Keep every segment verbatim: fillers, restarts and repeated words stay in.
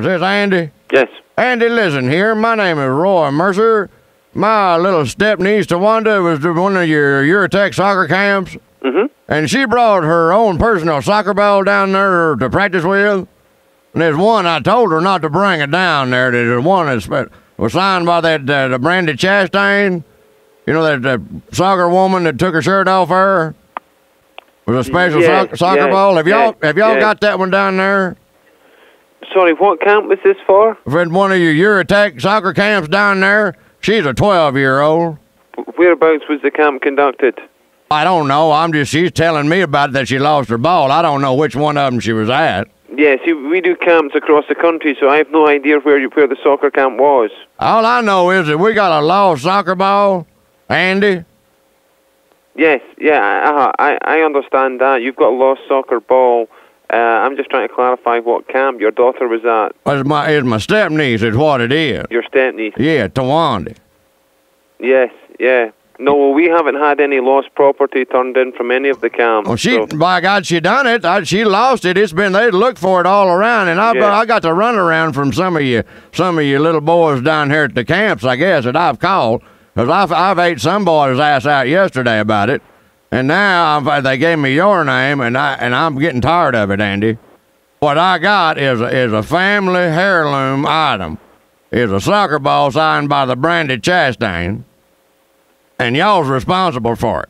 Is this Andy? Yes. Andy, listen here. My name is Roy Mercer. My little step-niece, Tawanda, was to one of your Eurotech soccer camps. Mm-hmm. And she brought her own personal soccer ball down there to practice with. And there's one, I told her not to bring it down there. There's one that was signed by that uh, the Brandy Chastain. You know, that, that soccer woman that took her shirt off her? Was a special yes, so- soccer yes, ball. Have y'all, yes, have y'all yes. got that one down there? Sorry, what camp was this for? For one of your Eurotech soccer camps down there. She's a twelve-year-old. Whereabouts was the camp conducted? I don't know. I'm just, she's telling me about it, that she lost her ball. I don't know which one of them she was at. Yeah, see, we do camps across the country, so I have no idea where you, where the soccer camp was. All I know is that we got a lost soccer ball, Andy. Yes, yeah, uh, I I understand that. You've got a lost soccer ball. Uh, I'm just trying to clarify what camp your daughter was at. It's my, it's my step-niece is what it is. Your step-niece. Yeah, Tawanda. Yes, yeah. No, well, we haven't had any lost property turned in from any of the camps. Well, she, so. by God, she done it. I, she lost it. It's been, they looked for it all around, and I, Yeah. I got to run around from some of you, some of you little boys down here at the camps, I guess, that I've called, because I've, I've ate some boy's ass out yesterday about it, and now I've, they gave me your name, and I and I'm getting tired of it, Andy. What I got is a, is a family heirloom item. It's a soccer ball signed by the Brandy Chastain. And y'all's responsible for it.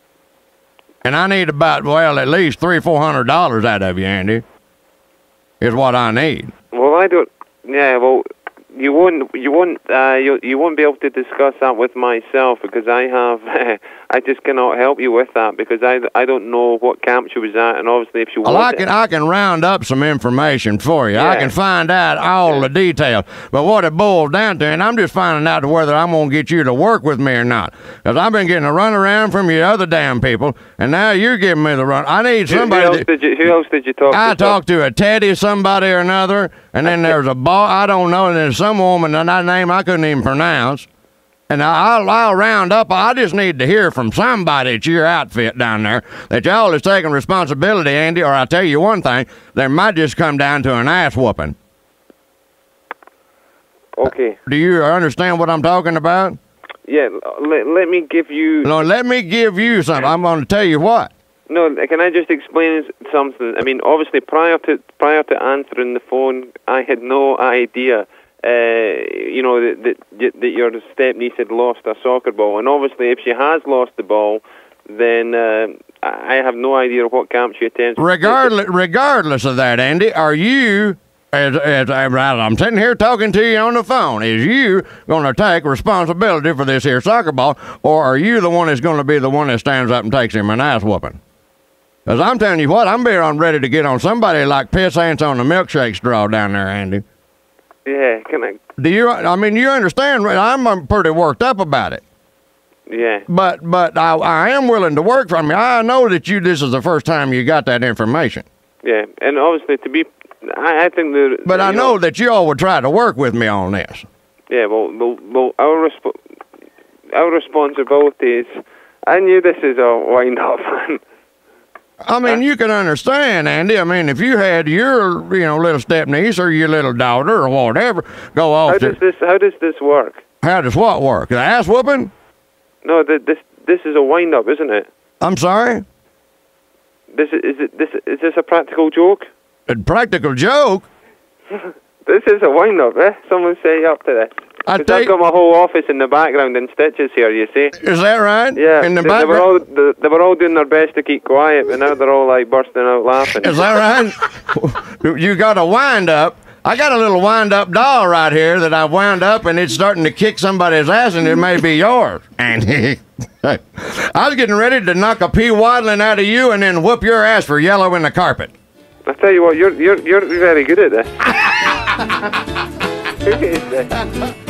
And I need about, well, at least three, four hundred dollars out of you, Andy. Is what I need. Well, I don't. Yeah, well, you won't. You won't. Uh, you you won't be able to discuss that with myself because I have. I just cannot help you with that because I, I don't know what camp she was at, and obviously if she was. Well, I can I can round up some information for you. Yeah. I can find out all Yeah. the details. But what it boils down to, and I'm just finding out whether I'm gonna get you to work with me or not, because I've been getting a run around from you other damn people, and now you're giving me the run. I need Who, who somebody. else that, did you? Who else did you talk I to? talked to a Teddy, somebody or another, and then there's a ball. I don't know, and there's some woman and that name I couldn't even pronounce. And I'll, I'll round up. I just need to hear from somebody at your outfit down there that y'all is taking responsibility, Andy, or I'll tell you one thing, there might just come down to an ass whooping. Okay. Do you understand what I'm talking about? Yeah. Let, let me give you. No, let me give you something. I'm going to tell you what. No, can I just explain something? I mean, obviously, prior to prior to answering the phone, I had no idea. Uh, you know, that, that that your step-niece had lost a soccer ball. And obviously, if she has lost the ball, then uh, I have no idea what camp she attends. Regardless, regardless of that, Andy, are you, as, as I'm sitting here talking to you on the phone, is you going to take responsibility for this here soccer ball, or are you the one that's going to be the one that stands up and takes him an ass whooping? Because I'm telling you what, I'm being ready to get on somebody like piss ants on the milkshake straw down there, Andy. Yeah, can I? Do you? I mean, you understand? I'm, I'm pretty worked up about it. Yeah. But but I, I am willing to work from you. I know that you. This is the first time you got that information. Yeah, and obviously to be, I, I think that. But I know, know that you all would try to work with me on this. Yeah, well, well, well our resp- our responsibility is. I knew this is a wind up. I mean, you can understand, Andy. I mean, if you had your, you know, little step-niece or your little daughter or whatever go off. How to, does this? How does this work? How does what work? The ass whooping? No, the, this this is a wind up, isn't it? I'm sorry. This is, is it? This is this a practical joke? A practical joke? This is a wind up, eh? Someone set you up to this. I Because tell I've you, got my whole office in the background in stitches here, you see. is that right? Yeah. In the they, they were background. all they, they were all doing their best to keep quiet, but now they're all like bursting out laughing. Is that right? You got a wind up. I got a little wind up doll right here that I wound up, and it's starting to kick somebody's ass, and it may be yours. And I was getting ready to knock a pea waddling out of you, and then whoop your ass for yellow in the carpet. I tell you what, you're you're you're very good at this. Who is this?